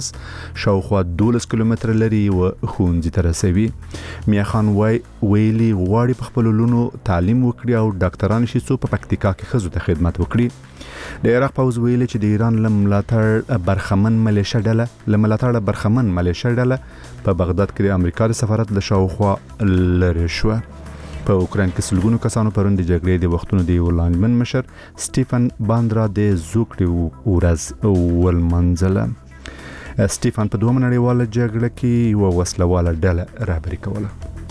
شاوخوا 12 کیلومتره لري او ښوونځي ته رسوي. میا خان ویلي غواړي په خپل لونو تعلیم وکړي او ډاکټران شي څو په پکتیکا کې خزو ته خدمت وکړي. د عراق پوز ویلي چې د ایران لملاتړ برخمن ملیشه ډله په بغداد کې د امریکا د سفارت له شاوخوا لري شو. په اوکرين کې سلګونو کسانو پرون د جګړې د وختونو د ولانمن مشر سټيفن باندرا د زوکړي ورځ ولمنځله. سټيفن په دوه نړیواله جګړه کې یو وسلواله ډله رهبري کوله.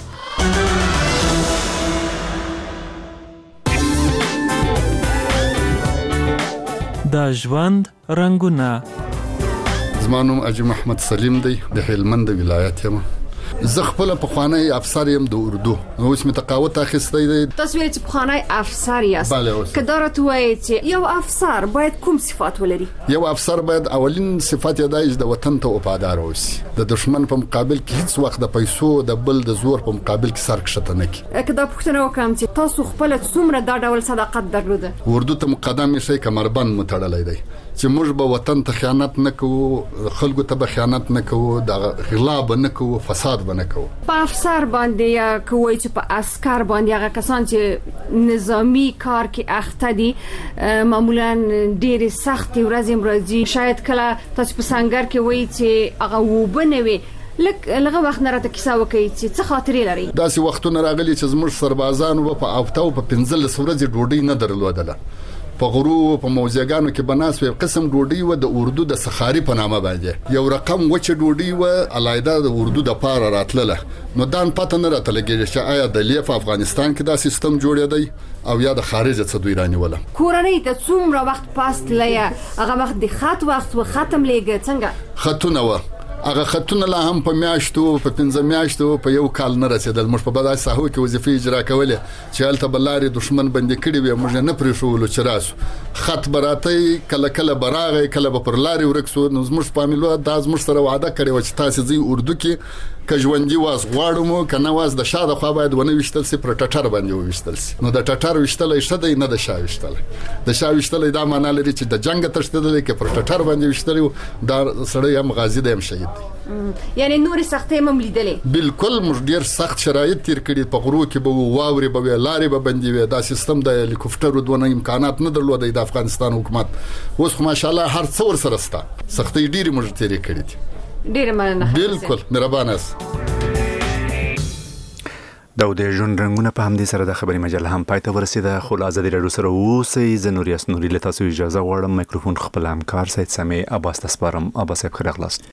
د ژوند رنگونه. زما نوم اجي محمد سلیم دی، د هلمند ولایت یم. زه خپل پخوانی افسر یم د اردو، نو اوس مې تقاعد اخیستی دی. تاسو ویل چې پخوانی افسر یاست، که دا راته وایي چې یو افسر باید کوم صفات ولري؟ یو افسر باید اولین صفت یې دا چې د وطن ته وفادار اوسي، د دشمن په مقابل کې هیڅ وخت د پیسو د بل د زور په مقابل کې سر کښته نه کړي. که دا پوښتنه وکړم چې تاسو خپل څومره دا ډول صداقت درلوده؟ اردو ته مقدم شي کمربند متړلای دی چې موږ به وطن ته خیانت نه کوو، خلکو ته به خیانت نه کوو، د غلا به نه کوو، فساد به نه کوو. په افسر باندې یا کوی چې په عسكر باندې هغه کسان چې نظامی کار کې اخته دي معمولا ډېر سخت ورځې مرضی، شاید کله تاسو په سنگر کې وایي چې هغه وبنوي لکه وخت نه راته کیسه وکړي چې څه خاطرې لري. داسې وختونه راغلي چې زموږ سربازانو په افتاو په 15 ورځې ډوډۍ نه درلودله، په غرو په موزیګانو کې بناس وي قسم ډوډۍ و د اردو د سخاري په نامه باندې یو رقم وچ ډوډۍ و علایده د اردو د پاره راتله. نو دان پته نه راته لګیږي چې آیا د لیف افغانستان کې دا سیستم جوړ دی او یا د خارج څخه دوی رانیوله. کورنۍ ته څومره وخت پاست لیا هغه وخت د خط وخت و ختم لګ څنګه خطونه و هغه خطونه لا هم په میاشتو په 15 میاشتو په یو کال نه رسیدل. موږ په بدای ساحو کې وظیفې اجرا کولې چې هلته بلاري دشمن بندي کړي وي، موږ نه پرې شوولو چې راسو خط براتي کله کله براغه کله به پر لاري ورکسو. نو موږ په عملو د موږ سره وعده کړې و چې تاسو زی اردو کې کژوندي واس غواړم کنه واس د شاده خو باید ونه وشتل سي پر ټټر باندې وشتل سي. نو د ټټر وشتل شته نه د شا وشتل، د شا وشتل دا معنی لري چې د جنگ تشدل کې پر ټټر باندې وشتل دا سړی هم غازی دی هم شهید دی. یعنی نور سختې مم لیدلې؟ بالکل موږ ډیر سخت شرایط تیر کړي، په غرو کې به واوري به لارې به بندي وي، دا سیستم د هلیکوپټر دونه امکانات نه درلودي د افغانستان حکومت. اوس خو ماشاءالله هر څور سره ستا سختې ډیر موږ تیر کړي دي. ډیر مننه. بالکل مهربانه اس. د ژوند رنگونه په همدې سره د خبري مجله هم پای ته ورسیده. خو له ازادي راډیو سره اوسئ. زه نوري اسنوري له تاسو اجازه غواړم. میکروفون خپل همکار سید سمیع عباس ته سپارم. عباس صاحب خیر اغلاست.